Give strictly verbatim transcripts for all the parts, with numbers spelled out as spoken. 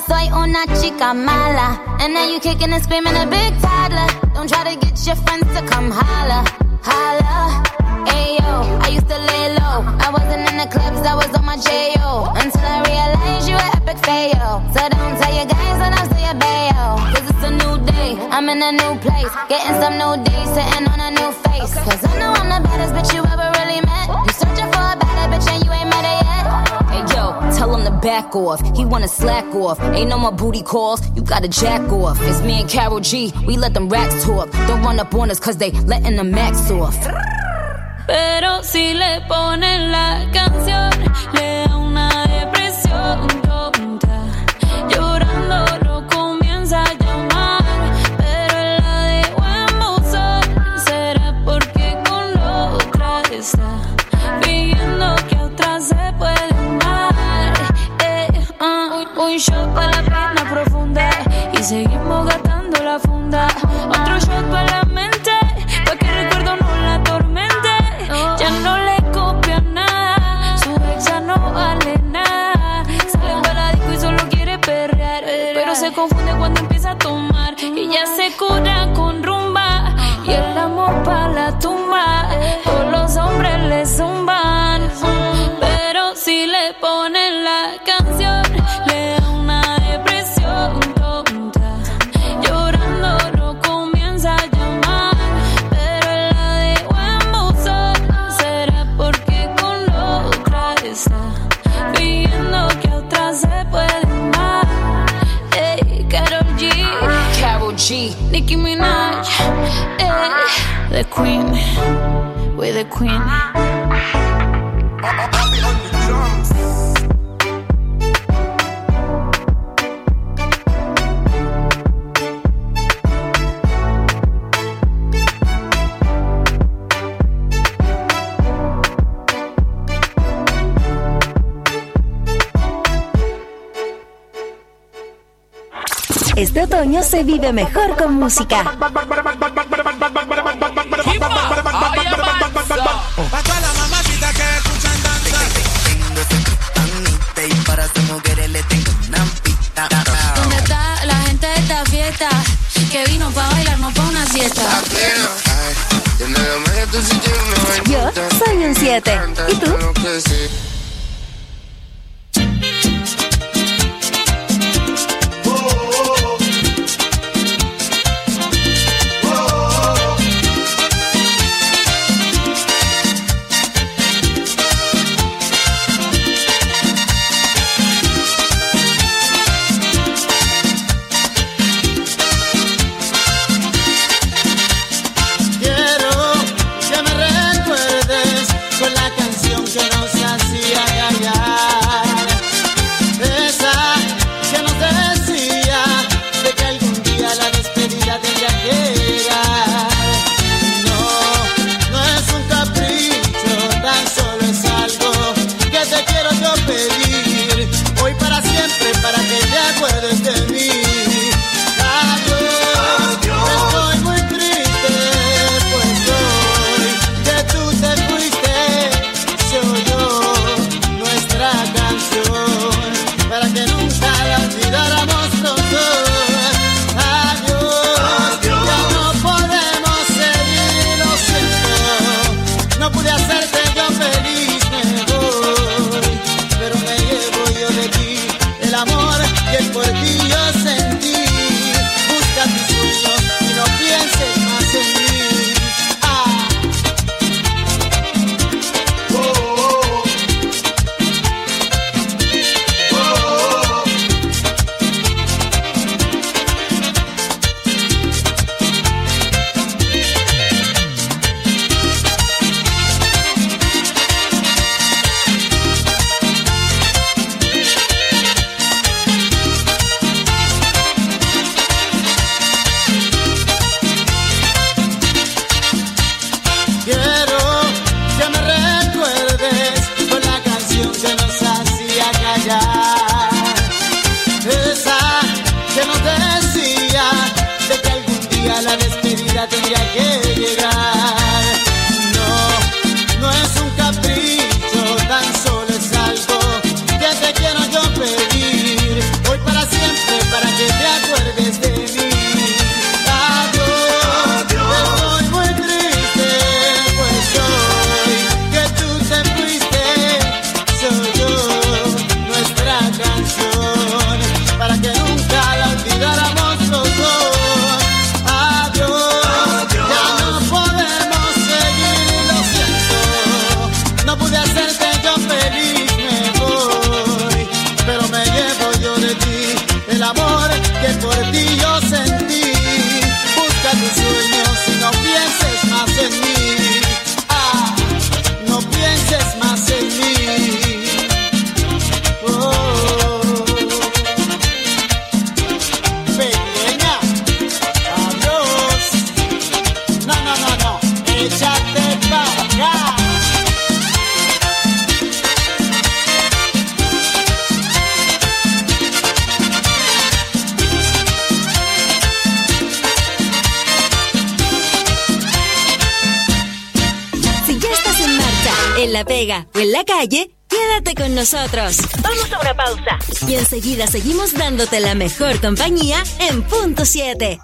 soy una chica mala. And now you kicking and screaming a big toddler. Don't try to get your friends to come holla, holla. Ayo, I used to lay low. I wasn't in the clubs, I was on my J O. Until I realized you were epic fail. So don't tell your guys when I say a bail. Cause it's a new day, I'm in a new place. Getting some new days, sitting on a new face. Cause I know I'm the baddest bitch you ever really met. You searching for a better bitch and you ain't met her yet. Hey yo, tell him to back off. He wanna slack off. Ain't no more booty calls, you gotta jack off. It's me and Karol G, we let them racks talk. Don't run up on us cause they letting the max off. Pero si le ponen la canción, le da una depresión tonta. Llorando lo comienza a llamar, pero él la dejó en buzón. ¿Será porque con la otra está fingiendo que a otra se puede amar? Eh, uh, un shot para la pena profunda y seguimos gastando la funda. Otro shot para la mente, pa' que recuerdo no la atormente. Ya no le copia nada, su ex ya no vale nada. Sale para la disco y solo quiere perrear, pero se confunde cuando empieza a tomar. Y ya se cura con rumba y el amor pa' la tumba. Todos los hombres le zumban, pero si le ponen la canción, le da una depresión tonta. Llorando lo comienza a llamar, pero él la dejó en buzón. ¿Será porque con la otra está fingiendo que a otra se puede amar? Ey, Karol G, Karol G, Nicki Minaj, ey, the queen, we're the queen. Este otoño se vive mejor con música. Pa' toda la mamacita que escuchan danzar. Tengo ese y para sus mujeres le tengo una pista. ¿Dónde está la gente de esta fiesta? Que vino pa' bailar, no pa' una siesta. Yo soy un siete. ¿Y tú? Tendría que llegar. No, no es un capricho, tan solo es algo que te quiero yo pedir. Hoy para siempre que por ti yo sentí. Busca tus sueños y no pienses más en mí. Ah, no pienses más en mí. Oh, pequeña, adiós. No, no, no, no, échate para acá. En La Vega o en la calle, quédate con nosotros. Vamos a una pausa. Y enseguida seguimos dándote la mejor compañía en Punto siete.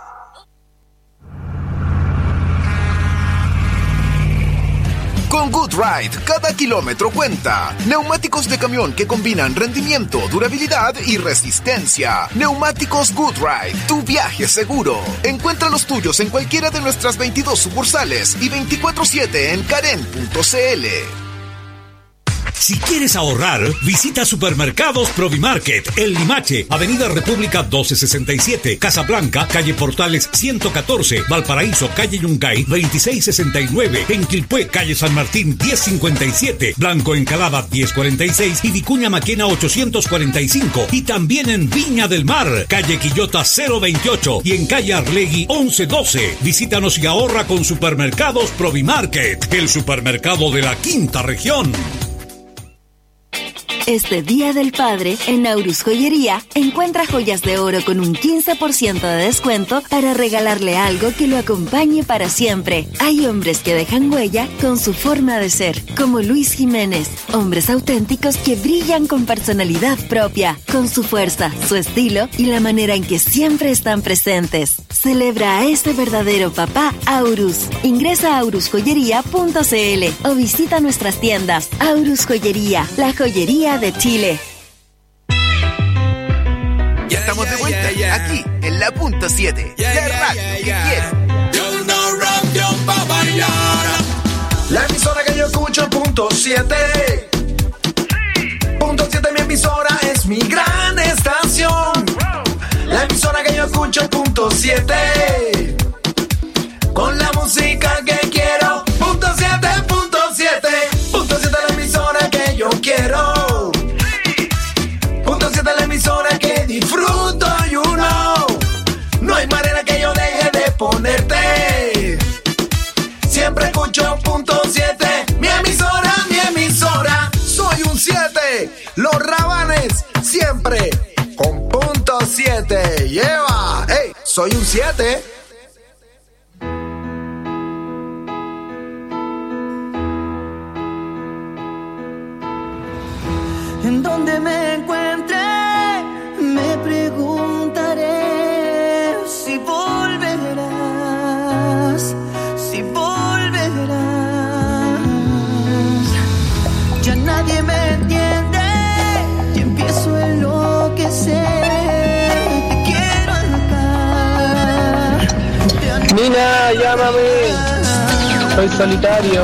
Con Good Ride, cada kilómetro cuenta. Neumáticos de camión que combinan rendimiento, durabilidad y resistencia. Neumáticos Good Ride, tu viaje seguro. Encuentra los tuyos en cualquiera de nuestras veintidós sucursales y veinticuatro siete en karen punto c l. Si quieres ahorrar, visita Supermercados Provimarket, El Limache, Avenida República doce sesenta y siete, Casablanca, Calle Portales ciento catorce, Valparaíso, Calle Yungay veintiséis sesenta y nueve, en Quilpué, Calle San Martín diez cincuenta y siete, Blanco Encalada diez cuarenta y seis y Vicuña Maquena ochocientos cuarenta y cinco, y también en Viña del Mar, Calle Quillota cero veintiocho y en Calle Arlegui once doce. Visítanos y ahorra con Supermercados Provimarket, el supermercado de la quinta región. Este Día del Padre, en Aurus Joyería, encuentra joyas de oro con un quince por ciento de descuento para regalarle algo que lo acompañe para siempre. Hay hombres que dejan huella con su forma de ser, como Luis Jiménez. Hombres auténticos que brillan con personalidad propia, con su fuerza, su estilo y la manera en que siempre están presentes. Celebra a ese verdadero papá Aurus. Ingresa a aurus joyería punto c l o visita nuestras tiendas. Aurus Joyería, la joyería de Chile. Ya estamos de vuelta, yeah, yeah, yeah. Aquí en la Punto siete, yeah, la yeah, radio yeah, yeah. que quiero. Yo no rompo pa' bailar. La emisora que yo escucho, Punto siete. Punto siete, mi emisora, es mi gran estación. La emisora que yo escucho, Punto siete. Con la música que quiero, Punto siete, Punto siete. Punto siete, la emisora que yo quiero. Punto siete, la emisora que disfruto, you know. No hay manera que yo deje de ponerte. Siempre escucho Punto siete. Mi emisora, mi emisora. Soy un siete. Los Rabanes, siempre con Punto siete. Lleva, hey, soy un siete. En donde me encuentre, me preguntaré si volverás, si volverás. Ya nadie me entiende y empiezo a enloquecer. Te quiero acá. Nina, llámame. Soy solitario.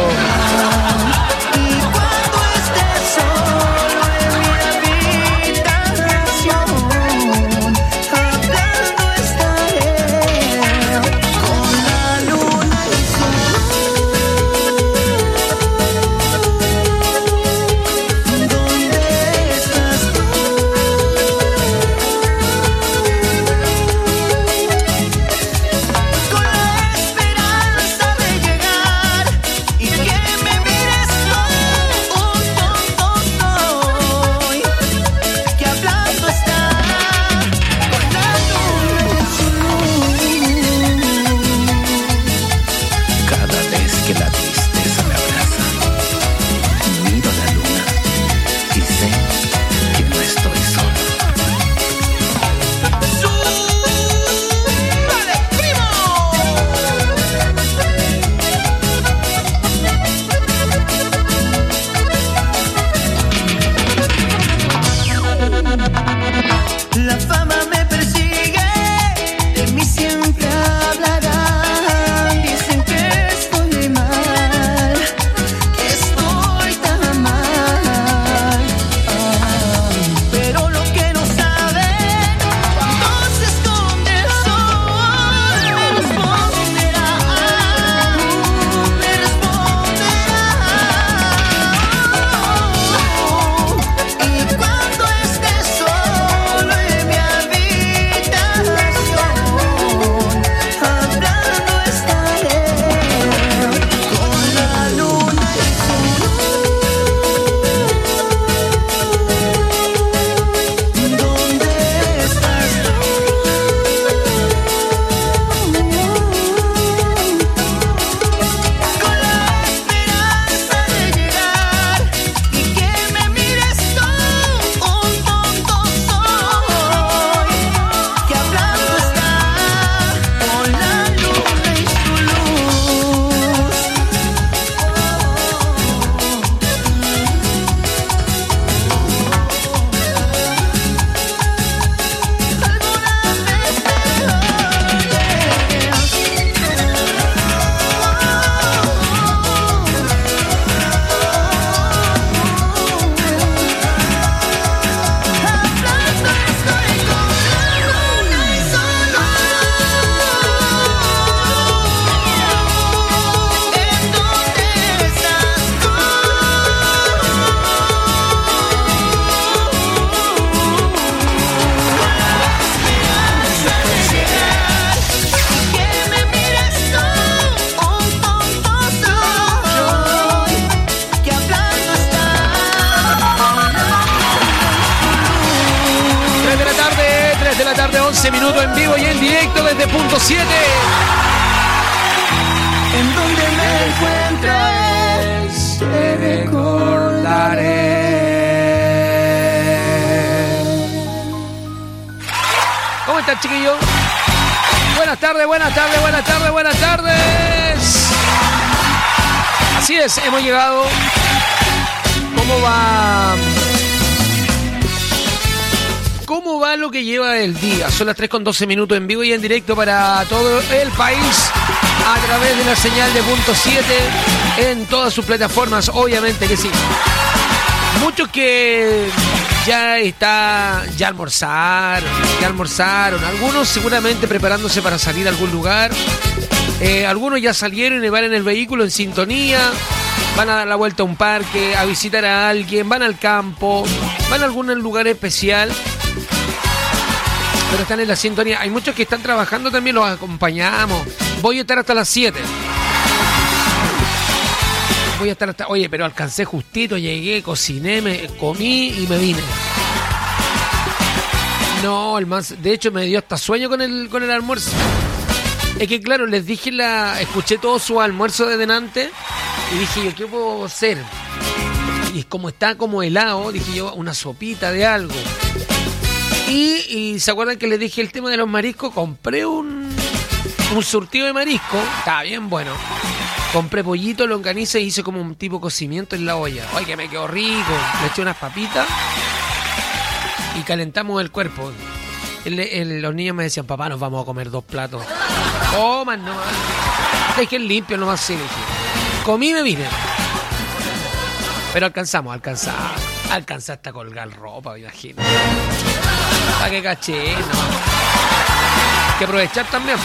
la tarde, once minutos en vivo y en directo desde Punto siete. En donde me encuentres, te recordaré. ¿Cómo están, chiquillos? Buenas tardes, buenas tardes, buenas tardes, buenas tardes. Así es, hemos llegado. ¿Cómo va? ¿Cómo va lo que lleva el día? Son las tres con doce minutos en vivo y en directo para todo el país a través de la señal de Punto siete en todas sus plataformas, obviamente que sí. Muchos que ya está, ya almorzaron, ya almorzaron, algunos seguramente preparándose para salir a algún lugar, eh, algunos ya salieron y van en el vehículo en sintonía, van a dar la vuelta a un parque, a visitar a alguien, van al campo, van a algún lugar especial, pero están en la sintonía. Hay muchos que están trabajando también, los acompañamos. Voy a estar hasta las siete. Voy a estar hasta... Oye, pero alcancé justito, llegué, cociné, me comí y me vine. No, el más... De hecho, me dio hasta sueño con el, con el almuerzo. Es que, claro, les dije la... Escuché todo su almuerzo de delante y dije yo, ¿qué puedo hacer? Y como está como helado, dije yo, una sopita de algo. Y, y ¿se acuerdan que les dije el tema de los mariscos? Compré un, un surtido de marisco. Estaba bien bueno. Compré pollito, longaniza y hice como un tipo cocimiento en la olla. Ay, que me quedó rico. Le eché unas papitas y calentamos el cuerpo. El, el, los niños me decían, papá, nos vamos a comer dos platos. Coman nomás. Dejen limpio nomás, sí, dije. Comí y me vine. Pero alcanzamos, alcanzamos. Alcanzaste a colgar ropa, me imagino. Para que caché, no. Hay que aprovechar también.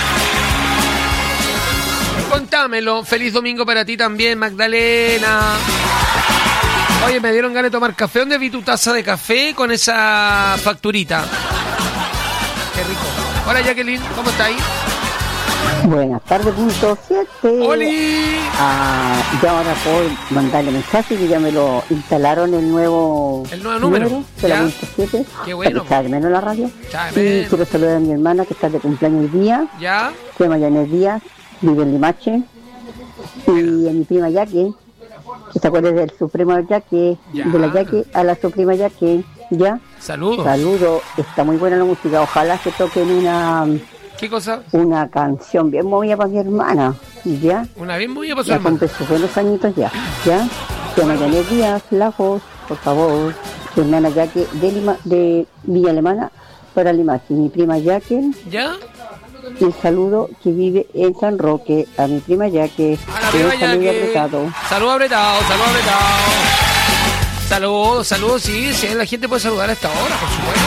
Contámelo. Feliz domingo para ti también, Magdalena. Oye, me dieron ganas de tomar café. ¿Dónde vi tu taza de café con esa facturita? Qué rico. Hola, Jacqueline, ¿cómo está ahí? Buenas tardes, Punto siete. ¡Oli! Ah, ya ahora puedo mandarle mensaje que ya me lo instalaron el nuevo, el nuevo número, número de la Punto siete. Qué bueno. Está de menos la radio. Y quiero saludar a mi hermana que está de cumpleaños hoy día. Ya. Se llama Janet Díaz, vive en Limache. Y a mi prima Yaque, que se acuerda del su prima Yaque, ya. de la Yaque a la su prima Yaque. Ya. Saludos. Saludos. Está muy buena la música. Ojalá que toquen una... ¿Qué cosa? Una canción bien movida para mi hermana, ¿ya? Una bien movida para su ya hermana. Ya sus buenos añitos ya, ¿ya? Se llama Janet Díaz, Lajos, por favor. Su hermana Yaque de, Lima, de Villa Alemana para Limache. Mi prima Yaque. ¿Ya? Y el saludo que vive en San Roque a mi prima Yaque. A la prima Yaque. Apretado. Saludo apretado, saludo apretado. Saludos, saludos, sí, sí, la gente puede saludar a esta hora, por supuesto.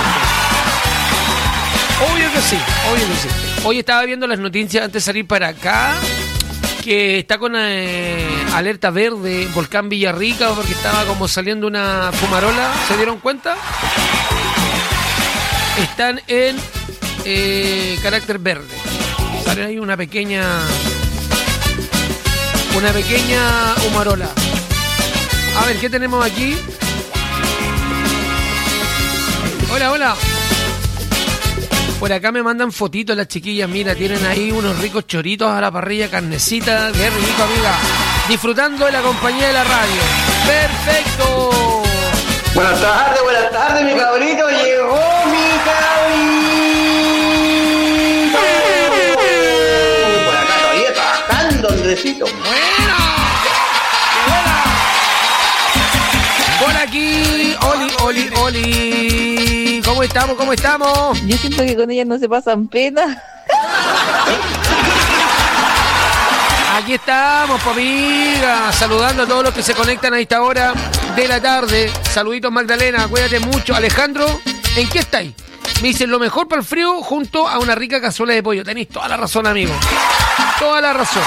Obvio que sí, obvio que sí. Hoy estaba viendo las noticias antes de salir para acá, que está con eh, alerta verde, Volcán Villarrica, porque estaba como saliendo una fumarola, ¿se dieron cuenta? Están en eh, carácter verde. Sale ahí una pequeña, una pequeña fumarola. A ver, ¿qué tenemos aquí? Hola, hola. Por acá me mandan fotitos las chiquillas, mira, tienen ahí unos ricos choritos a la parrilla, carnecita, qué rico, amiga. Disfrutando de la compañía de la radio. ¡Perfecto! Buenas tardes, buenas tardes, mi cabrito, llegó mi cabrito. Por acá todavía trabajando, Andresito. ¡Buena! ¡Qué buena! Por aquí, Oli, Oli, Oli. ¿Cómo estamos? ¿Cómo estamos? Yo siento que con ellas no se pasan pena. Aquí estamos, pues, amiga, saludando a todos los que se conectan a esta hora de la tarde. Saluditos, Magdalena, cuídate mucho. Alejandro, ¿en qué estáis? Me dicen lo mejor para el frío junto a una rica cazuela de pollo. Tenéis toda la razón, amigo. Toda la razón.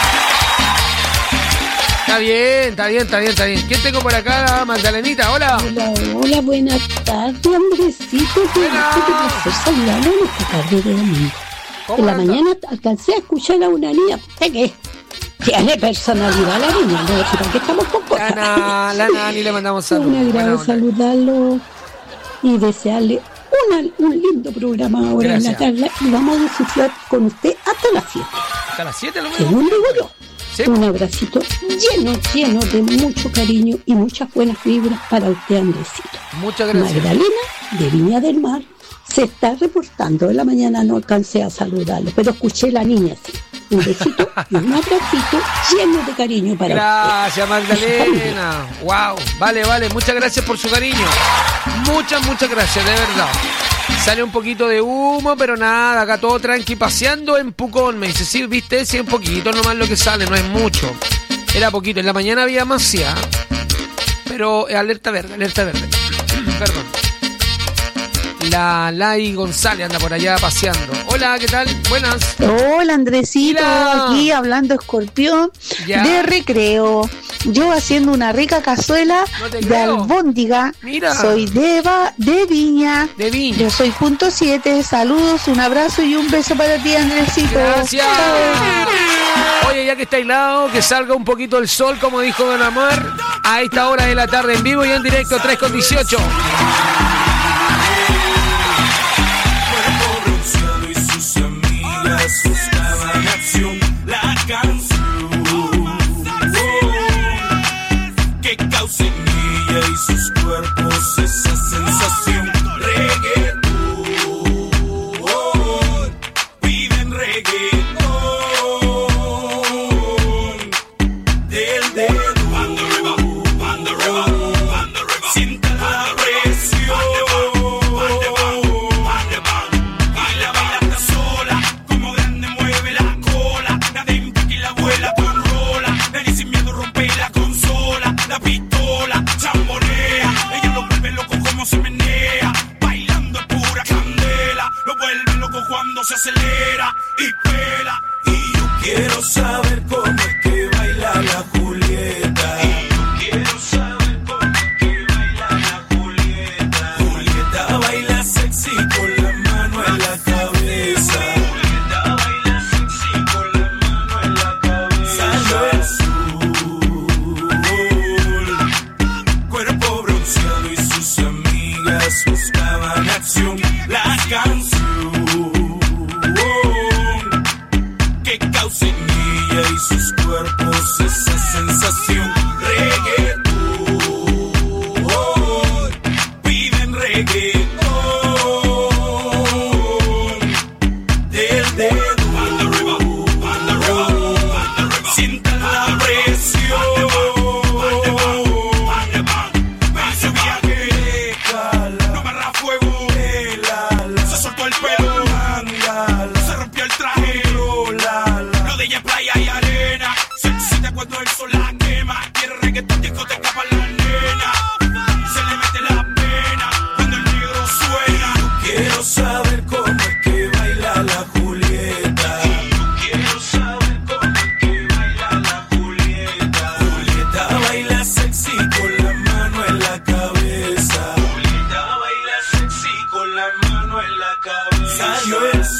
Está bien, está bien, está bien, está bien. ¿Quién tengo por acá, Magdalenita? Hola. Hola, hola, buenas tardes, Andresito. ¿Qué placer saludarlo en esta tarde de domingo. En la mañana alcancé a escuchar a una niña. ¿De qué? Tiene personalidad la niña, no sé por qué estamos con cosas. La, la Nani, le mandamos saludos. Un agrado saludarlo y desearle una, un lindo programa ahora Gracias. En la tarde y vamos a disfrutar con usted hasta las siete. ¿Hasta las siete? Según digo yo. ¿Sí? Un abracito lleno, lleno de mucho cariño y muchas buenas vibras para usted, Andresito. Muchas gracias. Magdalena, de Viña del Mar, se está reportando. En la mañana no alcancé a saludarlo, pero escuché la niña así. Un besito y un abracito lleno de cariño para gracias, usted. Gracias, Magdalena. Wow, vale, vale. Muchas gracias por su cariño. Muchas, muchas gracias, de verdad. Sale un poquito de humo, pero nada, acá todo tranqui, paseando en Pucón. Me dice, sí, viste, sí, un poquito nomás lo que sale, no es mucho. Era poquito, en la mañana había más ya, pero alerta verde, alerta verde. Perdón. La Lai González anda por allá paseando. Hola, ¿qué tal? Buenas. Hola, Andresito, Hola. Aquí hablando escorpión ya. De recreo. Yo haciendo una rica cazuela no de albóndiga. Mira. Soy de, Eva, de Viña. De Viña. Yo soy punto siete. Saludos, un abrazo y un beso para ti, Andresito. Gracias. Oye, ya que está aislado, que salga un poquito el sol, como dijo Don Amar, a esta hora de la tarde en vivo y en directo, tres con dieciocho. Buscaban acción, la canción que causa en ella y sus cuerpos esa sensación. Reggaetón, piden reggaetón del dedo. Sienta la presión. Cuando se acelera y pela. Y yo quiero saber cómo es que baila la Julieta. Y yo quiero saber cómo es que baila la Julieta. Julieta baila sexy con la mano en la cabeza. Julieta baila sexy con la mano en la cabeza. Salió el sol, cuerpo bronceado y sus amigas buscaban acción. La canción que causa en ella y sus cuerpos esa sensación. Reggaetón, piden reggaetón del dedo. Sienta la presión. Ese viaje, no me arra fuego. Se soltó el pelo, se rompió el traje. Lo de ella es playa y arena. Se excita cuando el sol la quema. Quiere reggaetón, discoteca para la nena. Se le mete la pena cuando el negro suena. Yo quiero saber cómo es que baila la Julieta. Yo quiero saber cómo es que baila la Julieta. Julieta baila sexy con la mano en la cabeza. Julieta baila sexy con la mano en la cabeza. Salió el sol,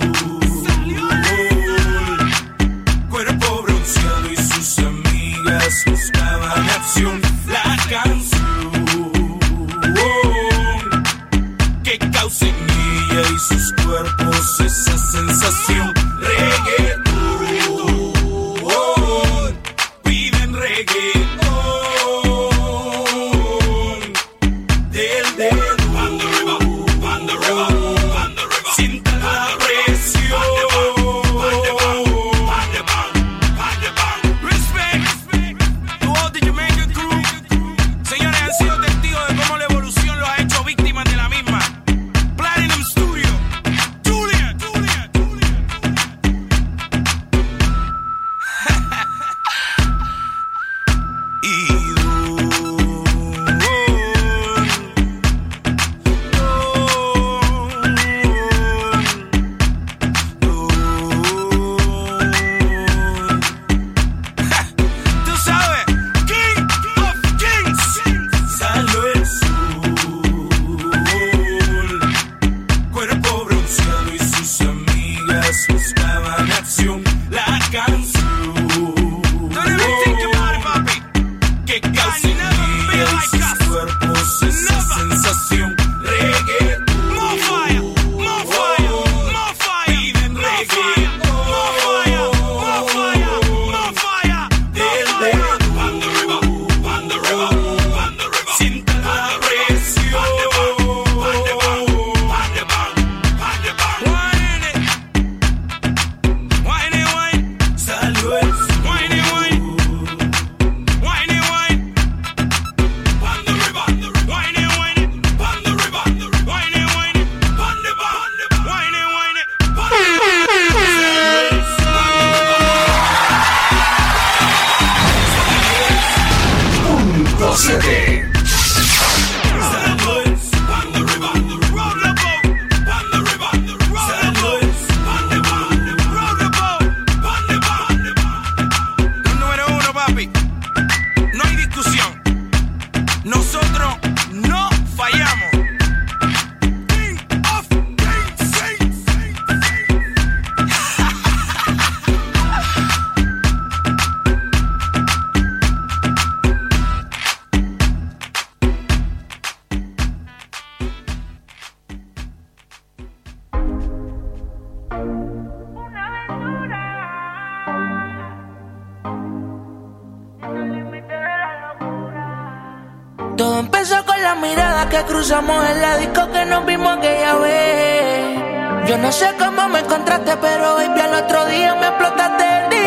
cuerpo bronceado y sus amigas buscaban acción. La canción que causa en ella y sus cuerpos esa sensación. Reggaetón, piden reggaetón del dedo. Sienta la presión. Señores, han sido testigos de cómo la evolución los ha hecho víctimas de la misma. Platinum Studio, Juliet. Todo empezó con la mirada que cruzamos en la disco que nos vimos aquella vez. Yo no sé cómo me encontraste, pero baby al otro día me explotaste el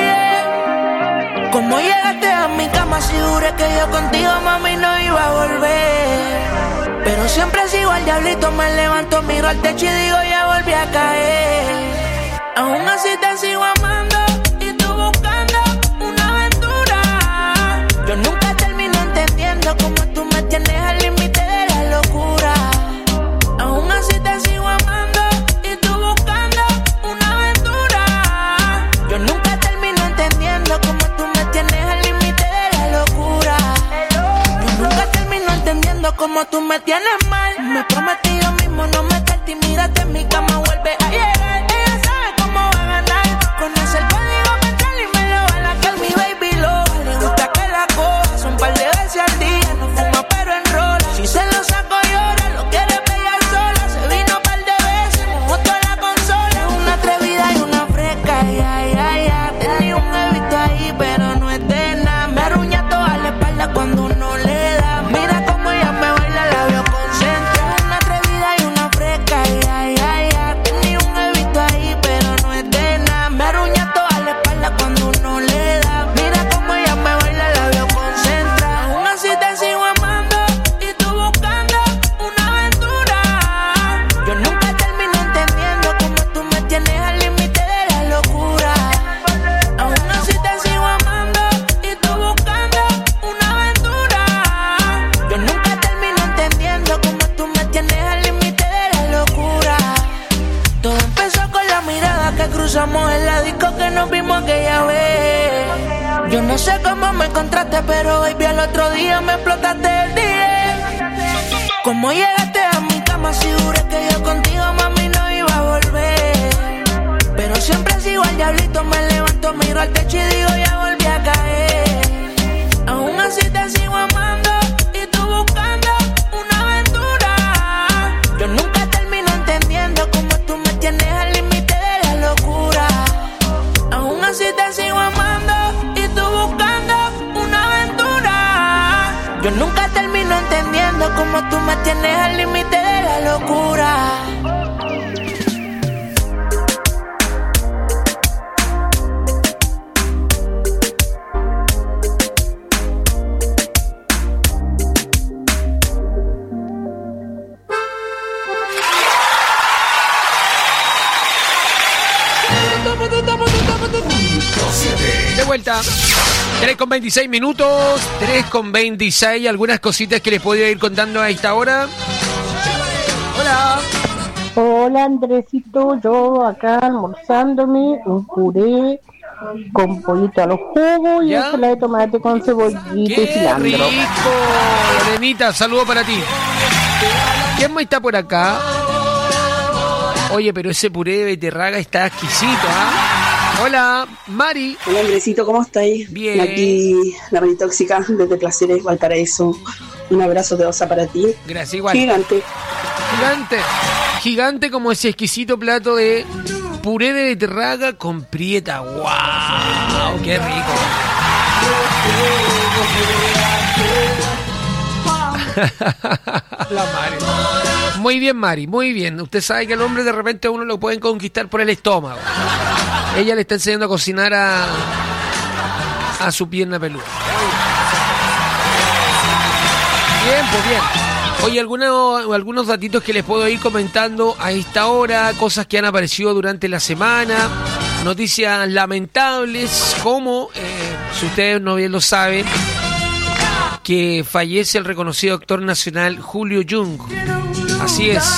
día. Cómo llegaste a mi cama, si juré que yo contigo, mami, no iba a volver. Pero siempre sigo al diablito, me levanto, miro al techo y digo ya volví a caer. Aún así te sigo amando y tú buscando una aventura. Yo nunca termino entendiendo cómo tú me tienes al límite de la locura. Aún así te sigo amando y tú buscando una aventura. Yo nunca termino entendiendo cómo tú me tienes al límite de la locura. Yo nunca termino entendiendo cómo tú me tienes mal. Me prometí yo mismo no meterte y mírate en mi cama, vuelve a llegar. Ella sabe cómo va a ganar. Conoce el código mental y me lo va a la mi baby lo. Le gusta que la coja, son un par de veces al día. No fuma pero enrola. Si se lo saco llora, lo quiere pegar sola. Se vino un par de veces, mojó toda la consola. Es una atrevida y una fresca, ya, ya, ya. Tenía un bebito ahí pero no es de nada. Me arruña toda la espalda cuando uno le da. Mira cómo ella me baila, la veo concentrada. Una atrevida y una fresca, ya, ya, ya. Tenía un bebito ahí pero no es de nada. Me arruña toda la espalda cuando uno le da. Mira cómo ella me baila, la veo concentrada. Aún así te sigo amando y tú buscando una aventura. Yo nunca termino entendiendo cómo tú me tienes al límite de la locura. Aún así te sigo amando y tú buscando una aventura. Yo nunca termino entendiendo cómo tú me tienes al límite de la locura. Todo empezó con la mirada que cruzamos en la disco que nos vimos aquella vez. Yo no sé cómo me encontraste, pero baby al otro día me explotaste el día. Cómo llegaste a mi cama, si juré que yo contigo, mami, no iba a volver. Pero siempre sigo al diablito, me levanto, miro al techo y digo ya volví a caer. Aún así te sigo amando y tú buscando una aventura. Yo nunca termino entendiendo cómo tú me tienes al límite de la locura. Aún así te sigo amando y tú buscando una aventura. Yo nunca termino entendiendo cómo tú me tienes al límite de la locura. De vuelta. tres con veintiséis minutos. tres con veintiséis. Algunas cositas que les podría ir contando a esta hora. Hola. Hola Andresito, yo acá almorzándome un puré con pollito a los jugos y ensalada de tomate con cebollita y cilantro. ¡Qué rico! Lorenita, saludo para ti. ¿Quién más está por acá? Oye, pero ese puré de beterraga está exquisito, ¿ah? Hola, Mari. Hola, Andresito, ¿cómo estáis? Bien. Aquí, la Mari Tóxica, desde Placeres, Valparaíso. Un abrazo de osa para ti. Gracias, igual. Gigante. Gigante. Gigante como ese exquisito plato de puré de beterraga con prieta. ¡Wow! ¡Qué rico! La Mari. Muy bien, Mari, muy bien. Usted sabe que el hombre de repente a uno lo pueden conquistar por el estómago. Ella le está enseñando a cocinar a, a su pierna peluda. Bien, pues bien. Oye, algunos, algunos datitos que les puedo ir comentando a esta hora, cosas que han aparecido durante la semana, noticias lamentables, como, eh, si ustedes no bien lo saben, que fallece el reconocido actor nacional Julio Jung. Así es.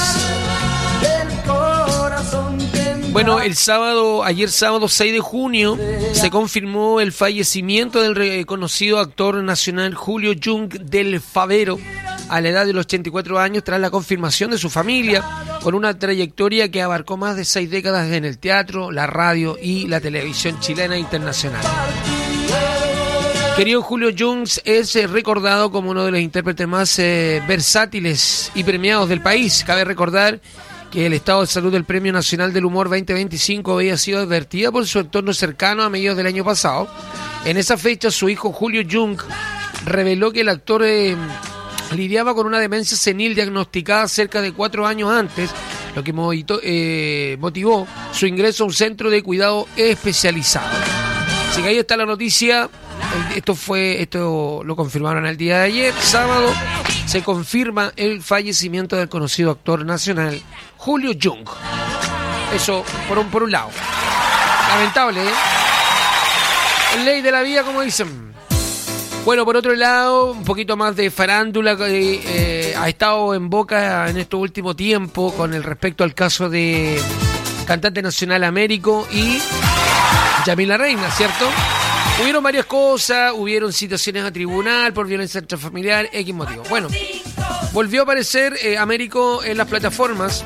Bueno, el sábado, ayer sábado seis de junio, se confirmó el fallecimiento del reconocido actor nacional Julio Jung del Favero, a la edad de los ochenta y cuatro años, tras la confirmación de su familia, con una trayectoria que abarcó más de seis décadas en el teatro, la radio y la televisión chilena e internacional. Querido Julio Jung es eh, recordado como uno de los intérpretes más eh, versátiles y premiados del país. Cabe recordar que el estado de salud del Premio Nacional del Humor veinte veinticinco había sido advertida por su entorno cercano a mediados del año pasado. En esa fecha, su hijo Julio Jung reveló que el actor eh, lidiaba con una demencia senil diagnosticada cerca de cuatro años antes, lo que motivó, eh, motivó su ingreso a un centro de cuidado especializado. Así que ahí está la noticia. Esto fue, esto lo confirmaron el día de ayer, sábado. Se confirma el fallecimiento del conocido actor nacional Julio Jung. Eso por un, por un lado. Lamentable, ¿eh? Ley de la vida, como dicen. Bueno, por otro lado, un poquito más de farándula que eh, ha estado en boca en este último tiempo con el respecto al caso de cantante nacional Américo y Yamila Reina, ¿cierto? Hubieron varias cosas, hubieron citaciones a tribunal por violencia intrafamiliar, X motivo. Bueno, volvió a aparecer eh, Américo en las plataformas.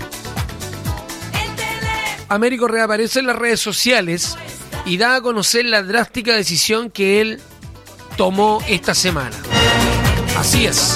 Américo reaparece en las redes sociales y da a conocer la drástica decisión que él tomó esta semana. Así es.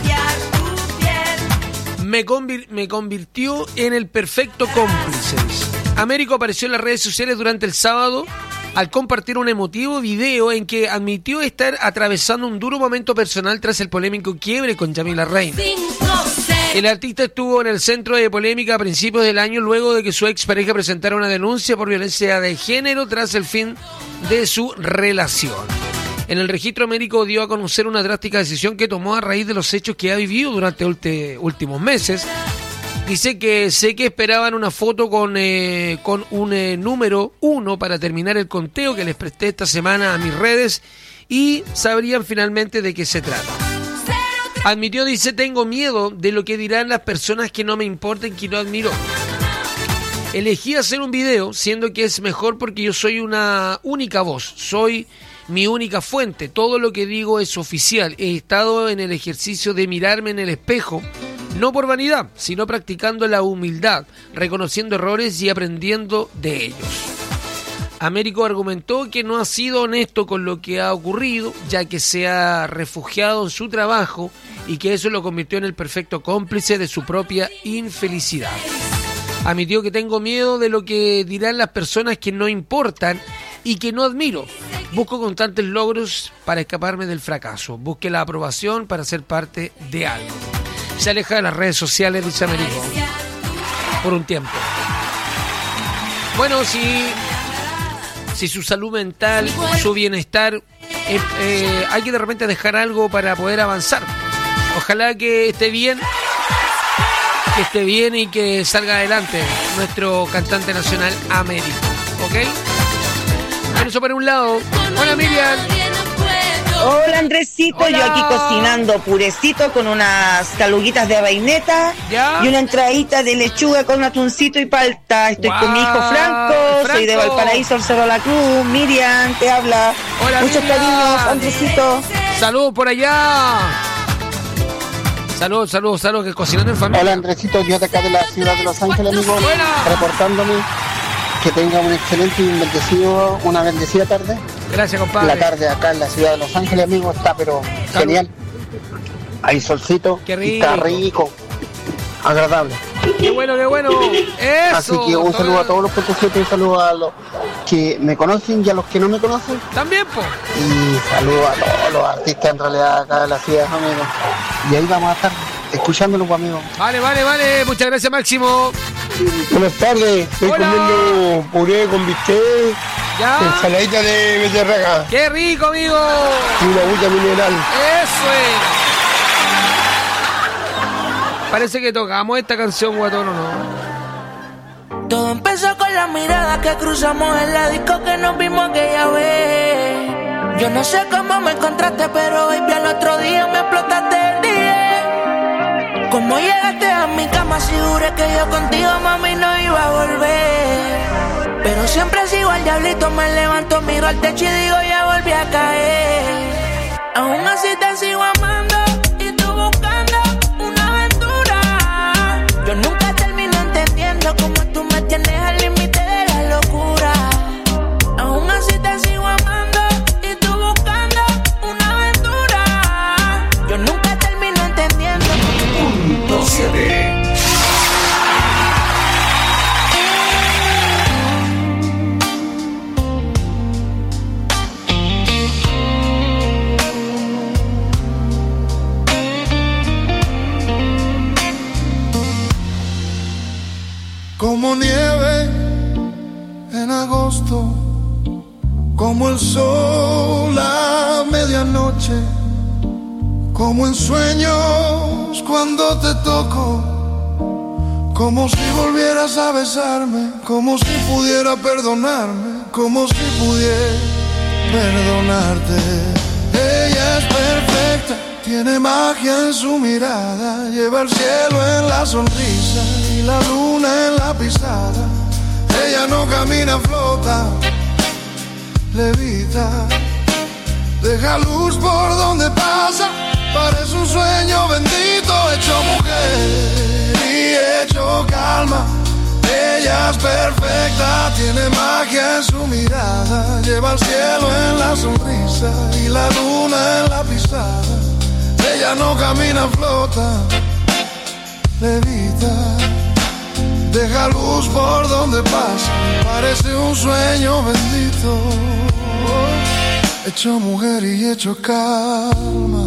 Me, convir- me convirtió en el perfecto cómplice. Américo apareció en las redes sociales durante el sábado al compartir un emotivo video en que admitió estar atravesando un duro momento personal tras el polémico quiebre con Yamila Reina. El artista estuvo en el centro de polémica a principios del año luego de que su expareja presentara una denuncia por violencia de género tras el fin de su relación. En el registro, Américo dio a conocer una drástica decisión que tomó a raíz de los hechos que ha vivido durante los últimos meses. Dice que sé que esperaban una foto con, eh, con un eh, número uno para terminar el conteo que les presté esta semana a mis redes y sabrían finalmente de qué se trata. Admitió, dice, tengo miedo de lo que dirán las personas que no me importen, que no admiro. Elegí hacer un video, siendo que es mejor porque yo soy una única voz, soy mi única fuente, todo lo que digo es oficial. He estado en el ejercicio de mirarme en el espejo, no por vanidad, sino practicando la humildad, reconociendo errores y aprendiendo de ellos. Américo argumentó que no ha sido honesto con lo que ha ocurrido, ya que se ha refugiado en su trabajo y que eso lo convirtió en el perfecto cómplice de su propia infelicidad. Admitió que tengo miedo de lo que dirán las personas que no importan y que no admiro. Busco constantes logros para escaparme del fracaso. Busque la aprobación para ser parte de algo. Se aleja de las redes sociales, dice Américo, por un tiempo. Bueno, si, si su salud mental, su bienestar, eh, eh, hay que de repente dejar algo para poder avanzar. Ojalá que esté bien, que esté bien y que salga adelante nuestro cantante nacional Américo, ¿ok? Bueno, eso por un lado. Hola, Miriam. Hola, Andresito, Hola. Yo aquí cocinando purecito con unas caluguitas de avaineta ¿Ya? y una entradita de lechuga con atuncito y palta. Estoy Wow, con mi hijo Franco, Franco. soy de Valparaíso, el Cerro La Cruz. Miriam, te habla. Hola, Muchos Miriam. cariños, Andresito. Saludos por allá. Saludos, saludos, saludos, que cocinando en familia. Hola, Andresito, yo de acá de la ciudad de Los Ángeles, amigo, Buena. reportándome. Que tenga un excelente y un bendecido, una bendecida tarde. Gracias, compadre. La tarde acá en la ciudad de Los Ángeles, amigo, está pero Salud. genial. Hay solcito. Qué rico. Y está rico. Agradable. Qué bueno, qué bueno. Eso. Así que un saludo a todos los puntos siete, un saludo a los que me conocen y a los que no me conocen. También, po. Y saludo a todos los artistas en realidad acá de la ciudad, amigo. Y ahí vamos a estar escuchándolos, amigo. Vale, vale, vale. Muchas gracias, Máximo. Buenas tardes, estoy Hola. comiendo puré con bistec, Ya. ensaladita de becerraga Qué rico, amigo. y una agüita mineral. Eso es. Parece que tocamos esta canción, guatón, ¿o no? Todo empezó con la mirada que cruzamos en la disco que nos vimos aquella vez. Yo no sé cómo me encontraste, pero baby, al otro día me explotaste el día. Como llegaste a mi cama, si juré que yo contigo, mami, no iba a volver. Pero siempre sigo al diablito, me levanto, miro al techo y digo, ya volví a caer. Aún así te sigo amando y tú buscando una aventura. Yo nunca termino entendiendo cómo tú me tienes al límite de la locura. Aún así te sigo amando y tú buscando una aventura. Yo nunca termino entendiendo. Punto siete. nieve en agosto, como el sol a medianoche, como en sueños cuando te toco, como si volvieras a besarme, como si pudiera perdonarme, como si pudiera perdonarte. Ella es perfecta, tiene magia en su mirada, lleva el cielo en la sonrisa y la luna en la pisada. Ella no camina, flota, levita, deja luz por donde pasa, parece un sueño bendito, hecho mujer y hecho calma. Ella es perfecta, tiene magia en su mirada, lleva el cielo en la sonrisa y la luna en la pisada. Ella no camina, flota, levita, deja luz por donde pasa, parece un sueño bendito, hecho mujer y hecho calma.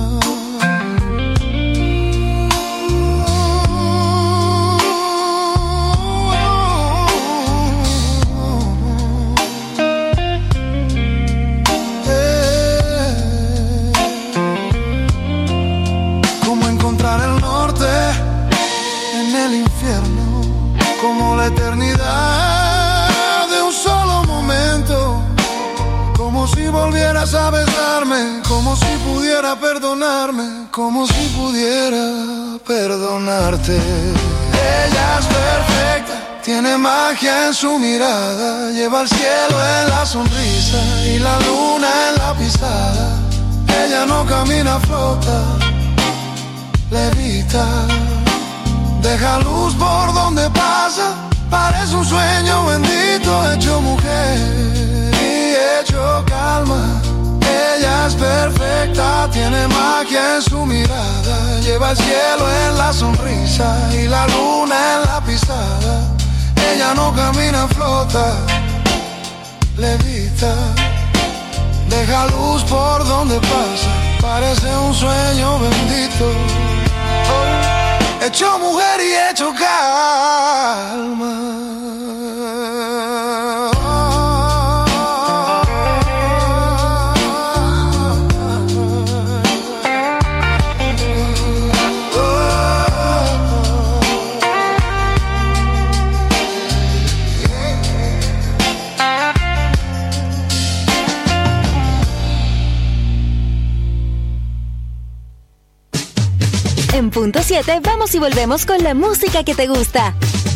Como la eternidad de un solo momento, como si volvieras a besarme, como si pudiera perdonarme, como si pudiera perdonarte. Ella es perfecta, tiene magia en su mirada, lleva el cielo en la sonrisa y la luna en la pisada. Ella no camina, flota, levita, deja luz por donde pasa, parece un sueño bendito, hecho mujer y hecho calma. Ella es perfecta, tiene magia en su mirada, lleva el cielo en la sonrisa y la luna en la pisada. Ella no camina, flota, levita, deja luz por donde pasa, parece un sueño bendito, oh, hecho mujer y hecho calma. En punto siete vamos y volvemos con la música que te gusta.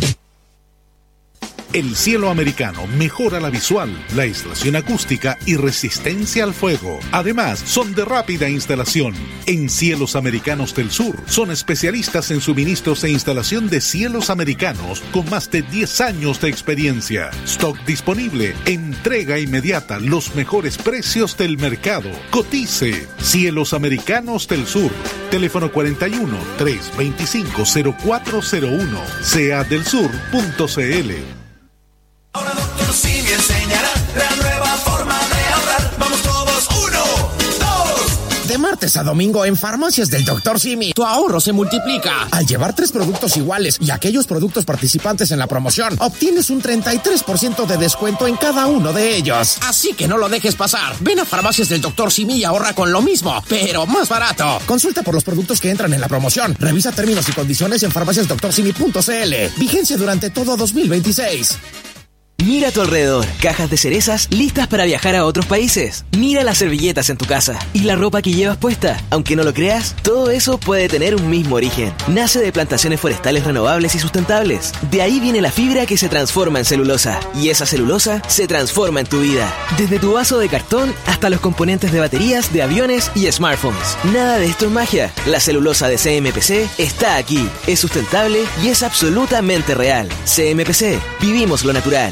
El cielo americano mejora la visual, la aislación acústica y resistencia al fuego. Además, son de rápida instalación. En Cielos Americanos del Sur, son especialistas en suministros e instalación de cielos americanos con más de diez años de experiencia. Stock disponible, entrega inmediata, los mejores precios del mercado. Cotice. Cielos Americanos del Sur. Teléfono cuarenta y uno, trescientos veinticinco, cero cuatro cero uno. C A del sur punto c l. Ahora doctor Simi enseñará la nueva forma de ahorrar. Vamos todos, uno, dos. De martes a domingo en Farmacias del doctor Simi, tu ahorro se multiplica. Al llevar tres productos iguales y aquellos productos participantes en la promoción, obtienes un treinta y tres por ciento de descuento en cada uno de ellos. Así que no lo dejes pasar. Ven a Farmacias del doctor Simi y ahorra con lo mismo, pero más barato. Consulta por los productos que entran en la promoción. Revisa términos y condiciones en farmacias doctor simi punto c l. Vigencia durante todo dos mil veintiséis. Mira a tu alrededor, cajas de cerezas listas para viajar a otros países. Mira las servilletas en tu casa y la ropa que llevas puesta. Aunque no lo creas, todo eso puede tener un mismo origen. Nace de plantaciones forestales renovables y sustentables. De ahí viene la fibra que se transforma en celulosa. Y esa celulosa se transforma en tu vida. Desde tu vaso de cartón hasta los componentes de baterías, de aviones y smartphones. Nada de esto es magia. La celulosa de C M P C está aquí. Es sustentable y es absolutamente real. C M P C. Vivimos lo natural.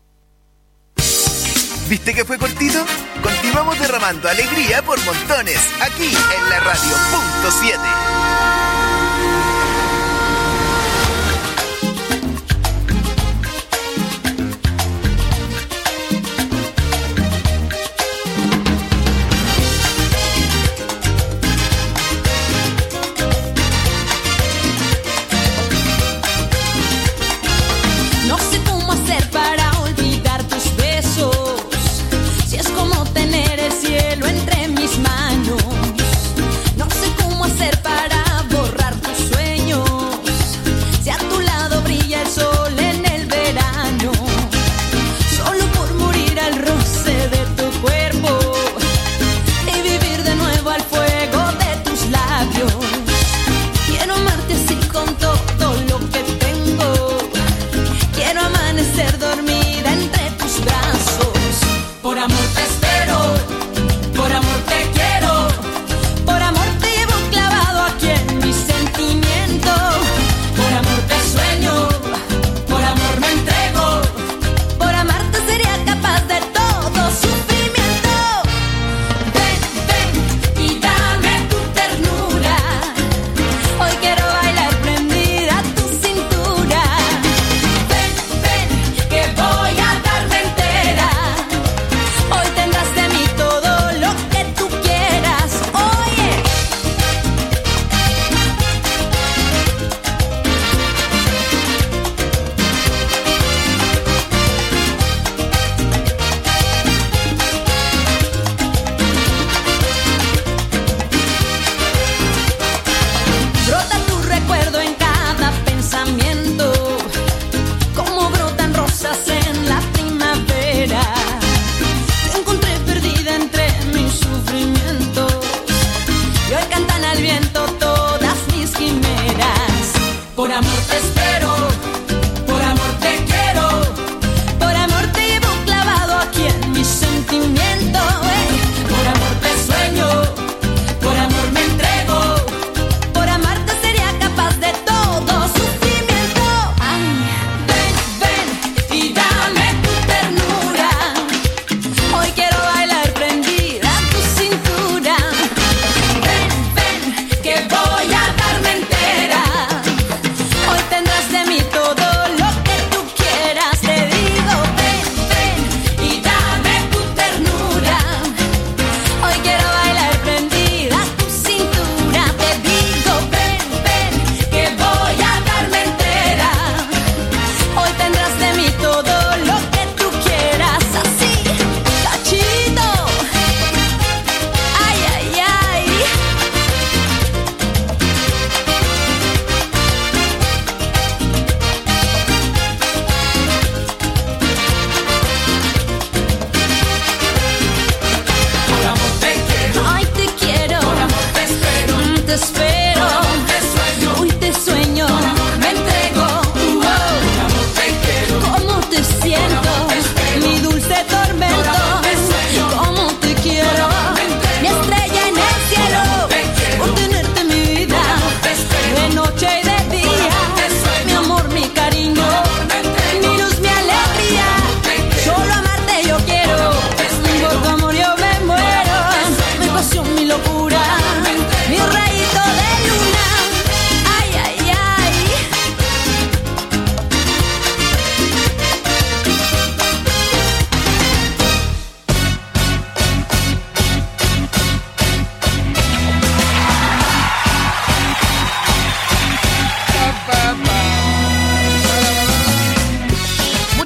¿Viste que fue cortito? Continuamos derramando alegría por montones, aquí en la radio punto siete. No sé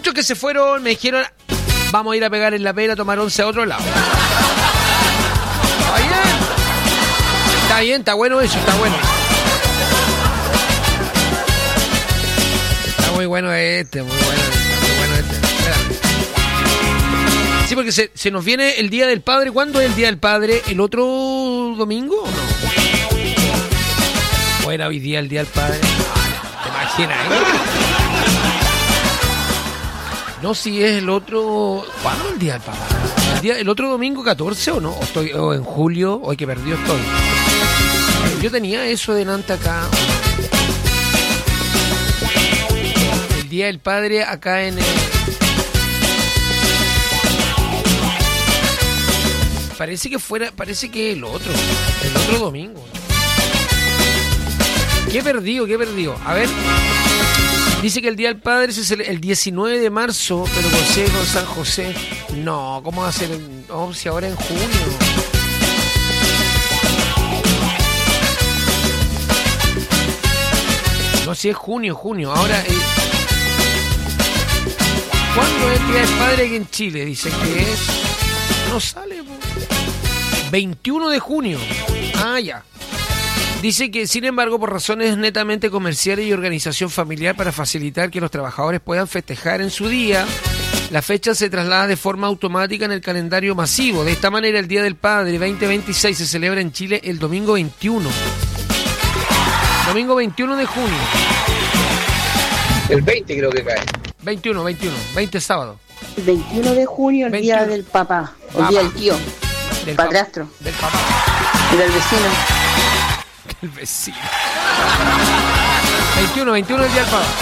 muchos que se fueron me dijeron, vamos a ir a pegar en la pera a tomar once a otro lado. Está bien. Está bien, está bueno eso, está bueno. Está muy bueno este, muy bueno este, muy bueno este. Espérame. Sí, porque se, se nos viene el Día del Padre. ¿Cuándo es el Día del Padre? ¿El otro domingo o no? ¿O era hoy día el Día del Padre? ¿Te imaginas, eh? No, si es el otro... ¿Cuándo el Día del Papá? ¿El, día, el otro domingo catorce o no? ¿O, estoy, o en julio? Hoy que perdió estoy. Yo tenía eso delante acá. El Día del Padre acá en... El... Parece que fuera... Parece que el otro. El otro domingo. ¿Qué he perdido? ¿Qué he perdido? A ver... Dice que el Día del Padre es el diecinueve de marzo, pero consejo San José. No, ¿cómo va a ser? Oh, si ahora en junio. No, si es junio, junio. Ahora, eh... ¿cuándo es el Día del Padre aquí en Chile? Dice que es... No sale, po. veintiuno de junio. Ah, ya. Dice que, sin embargo, por razones netamente comerciales y organización familiar para facilitar que los trabajadores puedan festejar en su día, la fecha se traslada de forma automática en el calendario masivo. De esta manera, el Día del Padre veinte veintiséis se celebra en Chile el domingo veintiuno. Domingo veintiuno de junio. El veinte creo que cae. veintiuno, veintiuno, veinte sábado. El veintiuno de junio, el veintiuno. Día del papá, el papá. Día del tío, del padrastro, pa- del papá y del vecino. El vecino. veintiuno, veintiuno el Día del Padre.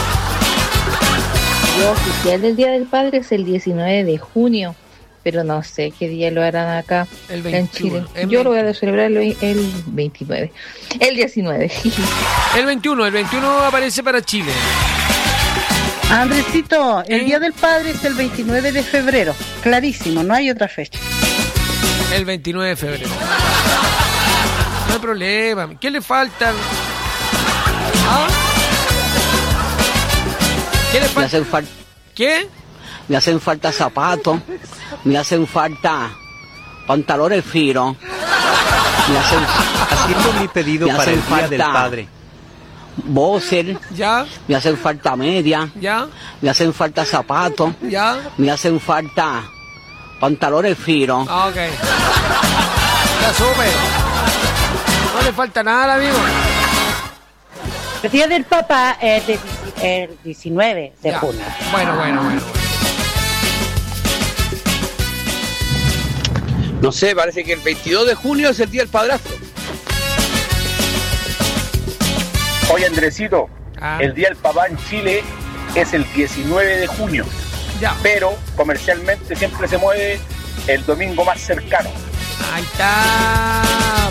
El día oficial del Día del Padre es el diecinueve de junio, pero no sé qué día lo harán acá el veintiuno, en Chile. el Yo lo voy a celebrar el veintinueve. El diecinueve. El veintiuno, el veintiuno aparece para Chile. Andresito, el ¿Eh? Día del Padre es el veintinueve de febrero. Clarísimo, no hay otra fecha. El veintinueve de febrero. No hay problema. ¿Qué le faltan? ¿Ah? ¿Qué le falta? Fal- ¿Qué? Me hacen falta zapatos. Me hacen falta pantalones finos. Me hacen haciendo mi pedido me para el falta Día del Padre. Boxer. Ya. Me hacen falta media. Ya. Me hacen falta zapatos. Ya. Me hacen falta pantalones finos. Ah, ok. Ya supe. No le falta nada, amigo. El Día del Papá es de, el diecinueve de ya. junio. Bueno, bueno, bueno, bueno. No sé, parece que el veintidós de junio es el Día del Padrastro. Oye, Andresito, ah. el Día del Papá en Chile es el diecinueve de junio. Ya. Pero comercialmente siempre se mueve el domingo más cercano. Ahí está.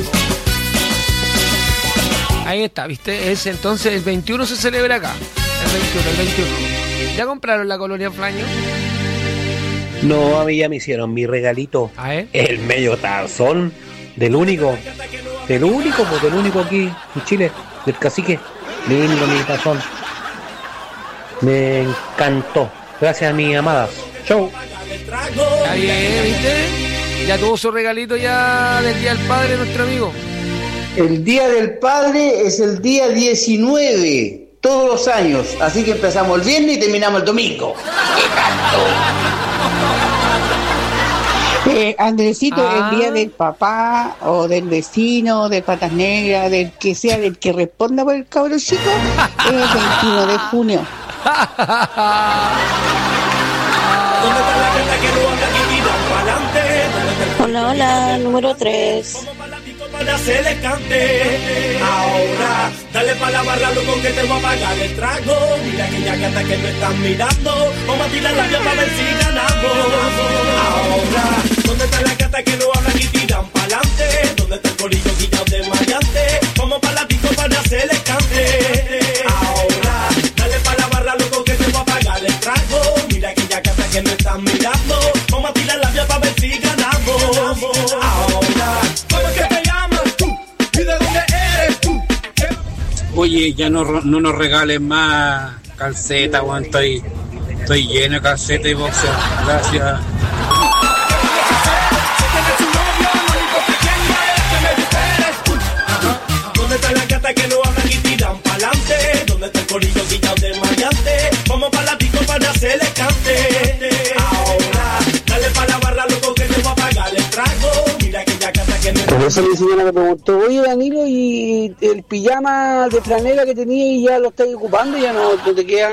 Ahí está, ¿viste? Es entonces el veintiuno se celebra acá. El veintiuno, el veintiuno. ¿Ya compraron la colonia Flaño? No, a mí ya me hicieron mi regalito. ¿Ah, eh? El medio tarzón del único. Del único, pues del único aquí en Chile. Del cacique. Mi único, mi tazón. Me encantó. Gracias a mis amadas. Chau. Está bien, ¿viste? Ya tuvo su regalito ya del Día del Padre nuestro amigo. El Día del Padre es el día diecinueve, todos los años. Así que empezamos el viernes y terminamos el domingo. ¡Qué canto! Eh, Andresito, Ah. el día del papá o del vecino, del patas negras, del que sea, del que responda por el cabro chico, es el veintiuno de junio. Hola, hola, número tres. Para se le cante. Ahora, dale para la barra, loco, que te voy a pagar el trago. Mira que ya canta que me están mirando. Vamos a tirar la vía para ver si ganamos. Ahora, ¿dónde está la gata que no hablan y tiran pa'lante? ¿Dónde está el corillo quitado de maleante? Vamos para la disco para se le cante. Ahora, dale para la barra, loco, que te voy a pagar el trago. Mira que ya canta que me están mirando. Vamos a tirar la vía para ver si ganamos. Ahora, ¿cómo es que te llamas tú? ¿Y de dónde eres tú? Oye, ya no, no nos regalen más calceta, weón. Estoy, Estoy lleno de caseta y boxer. Gracias. ¿Dónde está la gata que no hablan y tiran pa'lante? ¿Dónde está el corillo guillado de maleante? Vamos pa' la disco para hacerle cante. Ahora, dale pa' la barra, loco, que te va a pagar el trago. Mira aquella gata que me... Por eso mi señora me preguntó, oye Danilo, ¿y el pijama de franela que tenía y ya lo estáis ocupando? Ya no, no te queda.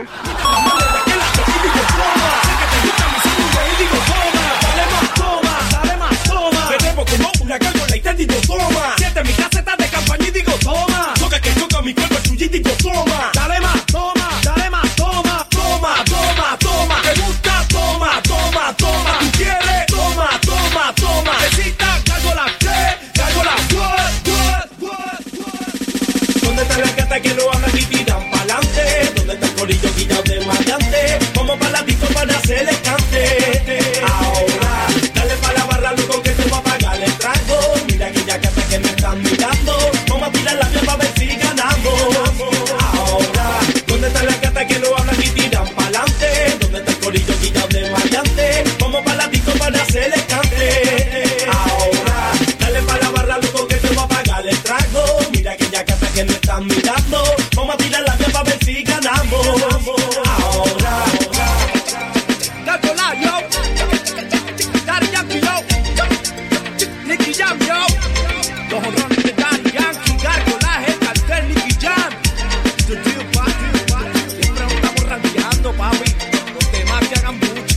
Una cálcula y te digo toma. Siente mi caseta de campaña y digo toma. Toca que toca mi cuerpo tuyo y digo toma. Dale más, toma, dale más, toma, toma, toma, toma. Te gusta, toma, toma, toma. Tú quieres, toma, toma, toma. Necesita, cargo la que, cargo la what, what, what, what. ¿Dónde está la gata que no hablan y tiran pa'lante? ¿Dónde está el corillo guillado de maleante? Vamos pa' la disco para hacerle cante. Ahora, dale pa' la barra, loco, que te va a pagar el trago. Mira aquella gata que me están mirando. Vamos a tirar la mierda a ver si ganamos. Ahora, ¿dónde está la gata que no hablan y tiran pa'lante? ¿Dónde está el corillo guillado de maleante? Vamos pa' la disco para hacerle cante. Ahora, dale pa' la barra, loco, que te va a pagar el trago. Mira aquella gata que me están mirando. Vamos a tirar la mierda a ver si ganamos. Ahora, Daddy la, yo. Daddy Yankee, yo. Nicky Jam, yo. Los honrones de Daddy Yankee, Gargolaje, Cartel, Nicky Jam. Tu tío, papi, siempre nos estamos ranqueando, papi. Los demás que hagan buche.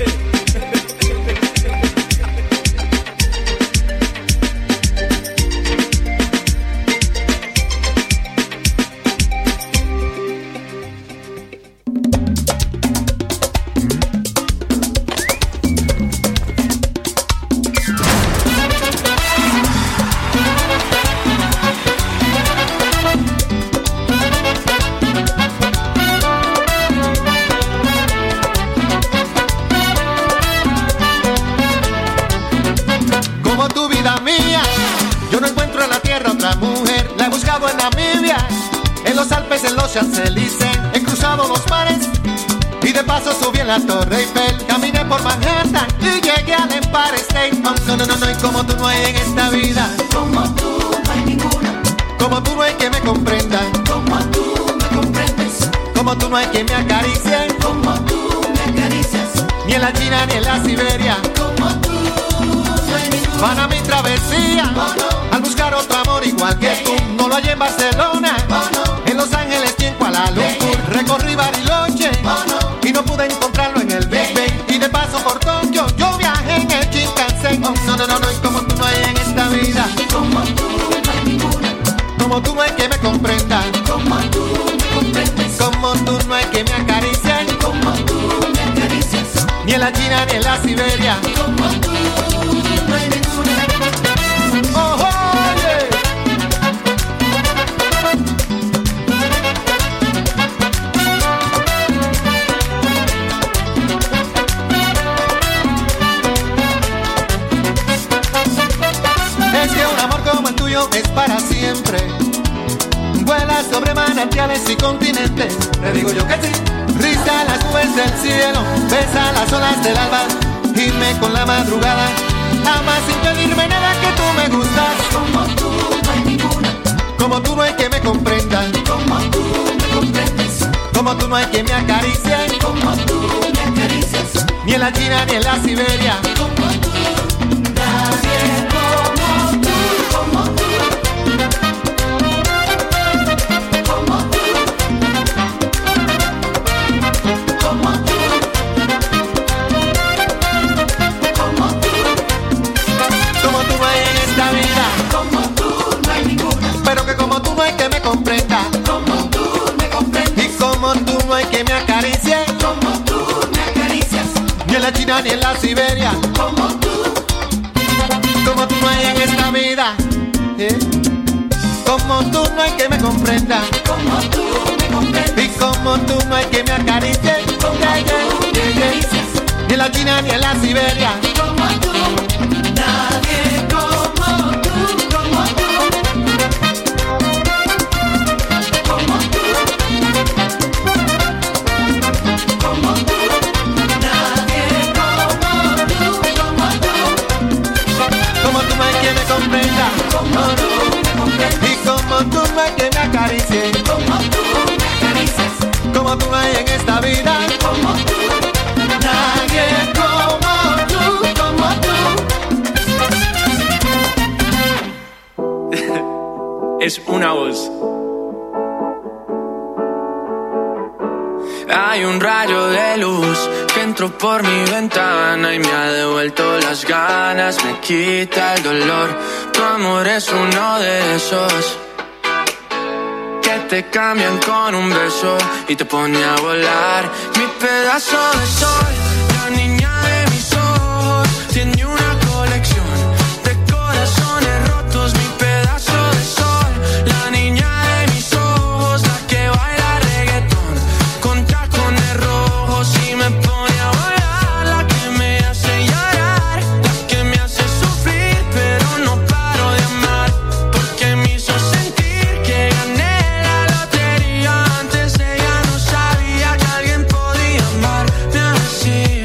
Como tu vida mía, yo no encuentro en la tierra otra mujer. La he buscado en Namibia, en los Alpes, en los Champs-Élysées. He cruzado los mares y de paso subí en la Torre Eiffel. Caminé por Manhattan y llegué al Empire State. Oh, no, no, no, no, y como tú no hay en esta vida. Como tú no hay ninguna. Como tú no hay que me comprenda. Como tú me comprendes. Como tú no hay que me acaricie. Como tú me acaricias. Ni en la China ni en la Siberia. Como tú. Van a mi travesía, oh, no. Al buscar otro amor igual que tú. No lo hallé en Barcelona, oh, no. En Los Ángeles y en Kuala Lumpur. Recorrí Bariloche, oh, no. Y no pude encontrarlo en el Big Ben. Y de paso por Tokio, yo viajé en el Shinkansen. Oh, no, no, no, no, y como tú no hay en esta vida. Como tú no hay ninguna. Como tú no hay que me comprenda. Como tú me comprendes. Como tú no hay que me acaricien. Como tú me acaricias. Ni en la China ni en la Siberia. Como tú no hay ninguna. Oh, oh, yeah. Es que un amor como el tuyo es para siempre. Vuela sobre manantiales y continentes. Te digo yo que sí. Risa las nubes del cielo, besa las olas del alba, irme con la madrugada. Jamás sin pedirme nada que tú me gustas. Como tú no hay ninguna. Como tú no hay que me comprenda. Como tú me comprendes. Como tú no hay que me acaricie. Como tú me acaricias. Ni en la China ni en la Siberia. Como tú. Nadie como tú. Como tú. Como tú. Como tú. Como tú. Como tú no hay en esta vida. Como tú no hay ninguna. Pero que como tú no hay que me comprenda. Como tú me comprendes. Y como tú no hay que me acaricie. Como tú me acaricias. Ni en la China ni en la Siberia. Como tú. Como tú no hay en esta vida. ¿Eh? Como tú no hay que me comprenda. Como tú me comprendes. Y como tú no hay que me acaricie. Como yeah, yeah, tú me acaricias. Ni en la China ni en la Siberia. Como tú. Nadie como tú, como tú. Como tú. Como tú. es una voz. Hay un rayo de luz que entró por mi ventana y me ha devuelto las ganas, me quita el dolor. Tu amor es uno de esos que te cambian con un beso y te pone a volar. Mi pedazo de sol, la niña de mis ojos, tiene una colección de corazones rotos. Mi pedazo de sol, la niña de mis ojos, la que baila reggaetón con tacones rojos y me pone a volar. La que me hace llorar, la que me hace sufrir, pero no paro de amar, porque me hizo sentir que gané la lotería. Antes ella no sabía que alguien podía amarme así.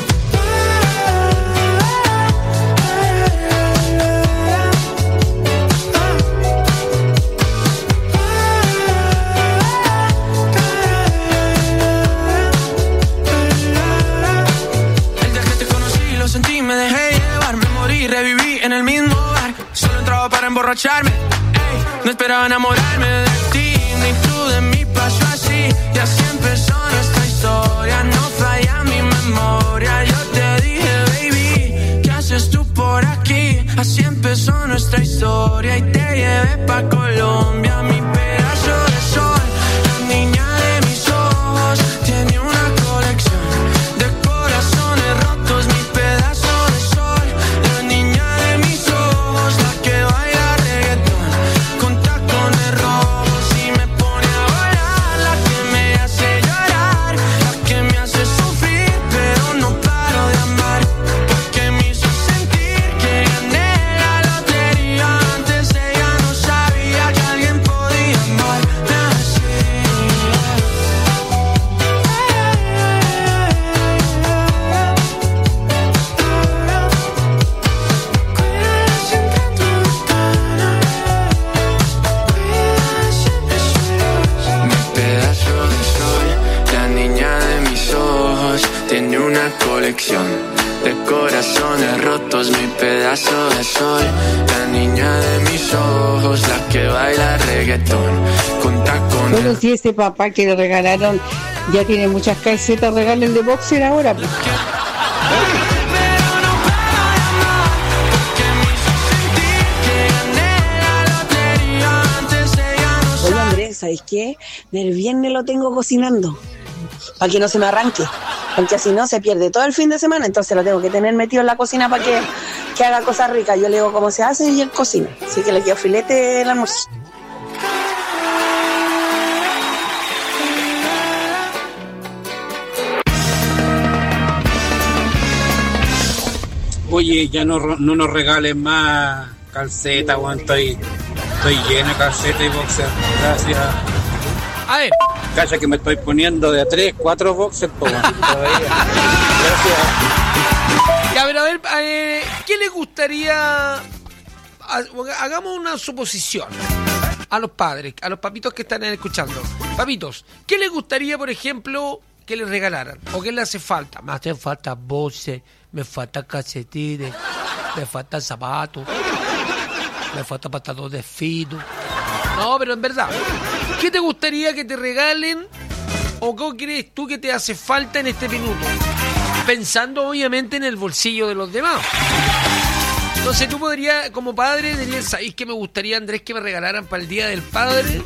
El día que te conocí lo sentí, me dejé llevar, me morí, reviví en el mismo bar. Solo entraba para emborracharme, ey, no esperaba enamorarme de ti, ni tú de mí pasó así. Y así empezó nuestra historia, no falla mi memoria. Yo te dije, baby, ¿qué haces tú por aquí? Así empezó nuestra historia y te llevé pa' Colombia. Mi pedazo de sol, la niña de mis ojos, tiene una colección de corazones rotos. Mi pedazo de sol, la niña de mis ojos, la que baila reggaetón con tacones rojos y me pone a volar. La que me hace llorar, la que me hace sufrir, pero no paro de amar, porque me hizo sentir que gané la lotería. Antes ella no sabía que alguien podía amarme así. Mi pedazo de sol, la niña de mis ojos, tiene una colección de corazones rotos. Mi pedazo de sol, la niña de mis ojos, la que baila reggaetón con tacones. Bueno, si ese papá que le regalaron ya tiene muchas calcetas, regalen de boxer ahora, pues. Oye, Andrés, ¿sabes qué? Del viernes lo tengo cocinando, para que no se me arranque, porque así no se pierde todo el fin de semana. Entonces lo tengo que tener metido en la cocina para que, que haga cosas ricas. Yo le digo cómo se hace y él cocina, así que le quedo filete el almuerzo. Oye, ya no, no nos regalen más calceta, weón. Estoy, estoy llena de calceta y boxer. Gracias. A ver. Cacha que me estoy poniendo de a tres, cuatro boxers, po, weón. Todavía. Gracias. Ya, pero a ver, eh, ¿qué les gustaría? Hagamos una suposición a los padres, a los papitos que están escuchando. Papitos, ¿qué les gustaría, por ejemplo, que les regalaran? ¿O qué les hace falta? Me hacen falta boxes, me faltan calcetines, me faltan zapatos, me falta pantalón de fino. No, pero en verdad, ¿qué te gustaría que te regalen? ¿O qué crees tú que te hace falta en este minuto? Pensando obviamente en el bolsillo de los demás. Entonces tú podrías, como padre, dirías, ¿sabéis qué me gustaría, Andrés, que me regalaran para el Día del Padre?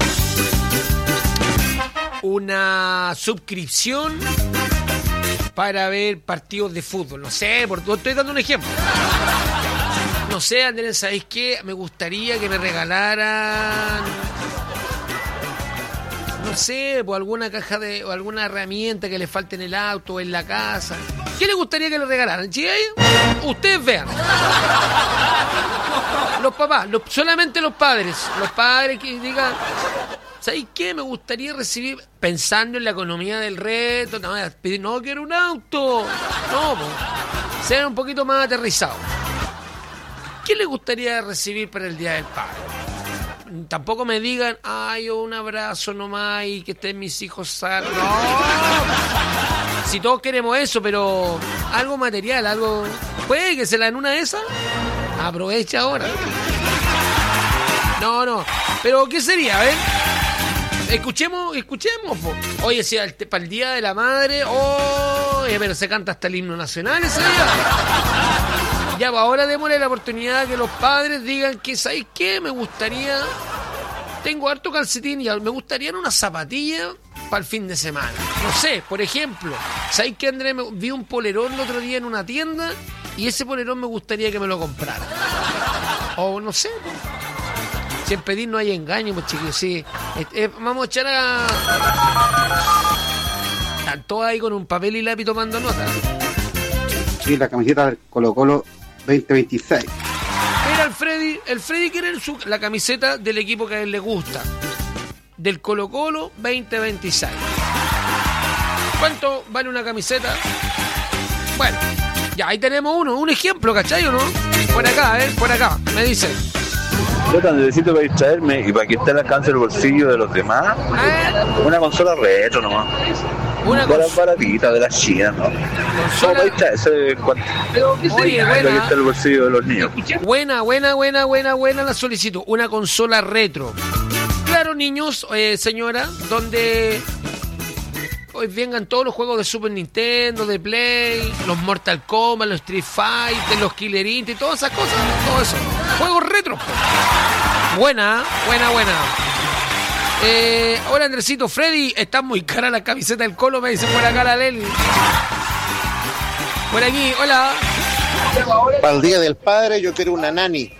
Una suscripción para ver partidos de fútbol. No sé, por, estoy dando un ejemplo. No sé, Andrés, ¿sabéis qué? Me gustaría que me regalaran, no sé, pues alguna caja de, o alguna herramienta que le falte en el auto o en la casa. ¿Qué le gustaría que le regalaran? ¿Sí? Ustedes vean. Los papás, los, solamente los padres. Los padres que digan, ¿sabéis qué? Me gustaría recibir, pensando en la economía del reto. No, no quiero un auto. No, pues, ser un poquito más aterrizado. ¿Qué le gustaría recibir para el Día del Padre? Tampoco me digan, ay, un abrazo nomás y que estén mis hijos sanos. No. Si todos queremos eso, pero algo material, algo... ¿Puede que se la den una de esas? Aprovecha ahora. No, no. Pero, ¿qué sería? A ver. Escuchemos, escuchemos. Po. Oye, si el, para el Día de la Madre. Oye, pero se canta hasta el himno nacional ese día. Ya, pues ahora démosle la oportunidad que los padres digan que, ¿sabes qué? Me gustaría... Tengo harto calcetín y me gustaría una zapatilla para el fin de semana. No sé, por ejemplo, ¿sabes qué, Andrés? Me, vi un polerón el otro día en una tienda y ese polerón me gustaría que me lo comprara. O no sé, pues. Si en pedir no hay engaño, pues chicos, sí. Eh, eh, vamos a echar a... Están todos ahí con un papel y lápiz tomando nota. Sí, la camiseta del Colo Colo veinte veintiséis. Mira, el Freddy, el Freddy quiere su, la camiseta del equipo que a él le gusta. Del Colo Colo veinte veintiséis. ¿Cuánto vale una camiseta? Bueno, ya ahí tenemos uno, un ejemplo, ¿cachai o no? Por acá, ¿eh? Por acá, me dice. Yo tan necesito para distraerme y para que esté al alcance del bolsillo de los demás. ¿Eh? Una consola retro nomás. Una consola cons- baratita de la China, ¿no? Consola... para distraerse cuando... Oye, buena. Que esté el bolsillo de los niños. Buena, buena, buena, buena, buena la solicitud. Una consola retro. Claro, niños, eh, señora, donde hoy vengan todos los juegos de Super Nintendo, de Play, los Mortal Kombat, los Street Fighter, los Killer Instinct, todas esas cosas, todo eso. Juegos retro. Buena, buena, buena. Eh, hola, Andresito. Freddy, está muy cara la camiseta del Colo, me dice por acá la Leli. Por aquí, hola. Para el Día del Padre yo quiero una nani.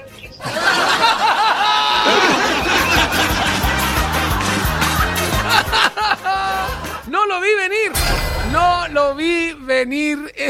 No lo vi venir. No lo vi venir.